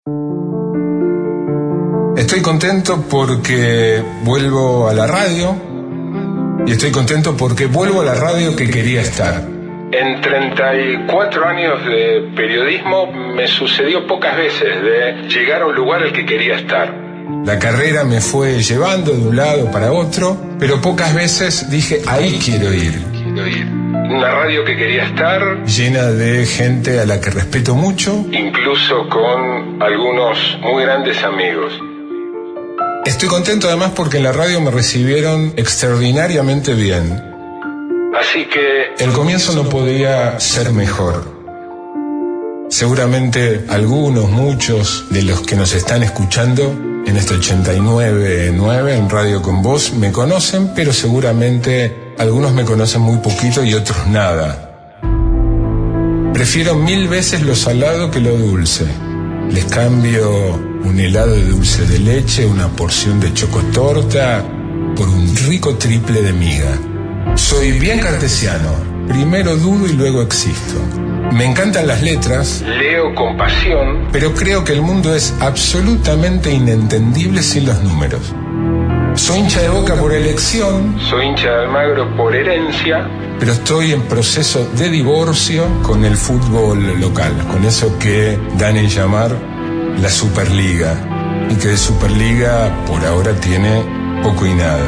Estoy contento porque vuelvo a la radio y estoy contento porque vuelvo a la radio que quería estar. En 34 años de periodismo me sucedió pocas veces de llegar a un lugar al que quería estar. La carrera me fue llevando de un lado para otro, pero pocas veces dije, ahí quiero ir. Una radio que quería estar, llena de gente a la que respeto mucho, incluso con algunos muy grandes amigos. Estoy contento además porque en la radio me recibieron extraordinariamente bien. Así que el comienzo no podía ser mejor. Seguramente algunos, muchos de los que nos están escuchando en este 89.9 en Radio Con Vos me conocen, pero seguramente algunos me conocen muy poquito y otros nada. Prefiero 1000 veces lo salado que lo dulce. Les cambio un helado de dulce de leche, una porción de chocotorta, por un rico triple de miga. Soy bien cartesiano. Primero dudo y luego existo. Me encantan las letras, leo con pasión, pero creo que el mundo es absolutamente inentendible sin los números. Soy hincha de Boca por elección, soy hincha de Almagro por herencia, pero estoy en proceso de divorcio con el fútbol local, con eso que dan en llamar la Superliga, y que de Superliga por ahora tiene poco y nada.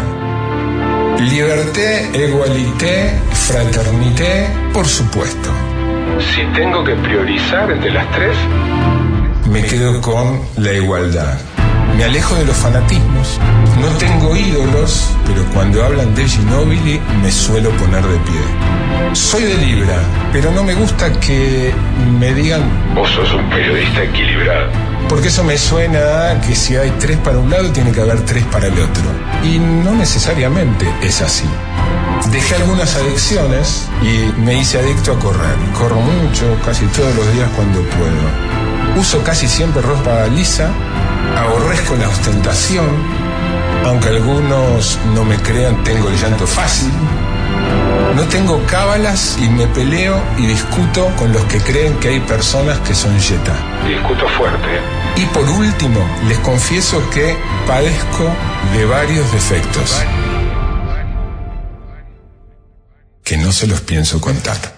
Liberté, égalité, fraternité, por supuesto. Si tengo que priorizar entre las tres, me quedo con la igualdad. Me alejo de los fanatismos. No tengo ídolos, pero cuando hablan de Ginóbili me suelo poner de pie. Soy de Libra, pero no me gusta que me digan vos sos un periodista equilibrado, porque eso me suena a que si hay 3 para un lado tiene que haber 3 para el otro, y no necesariamente es así. Dejé algunas adicciones y me hice adicto a correr. Corro mucho, casi todos los días cuando puedo. Uso casi siempre ropa lisa, aborrezco la ostentación, aunque algunos no me crean, tengo el llanto fácil. No tengo cábalas y me peleo y discuto con los que creen que hay personas que son yeta. Discuto fuerte. Y por último, les confieso que padezco de varios defectos que no se los pienso contar.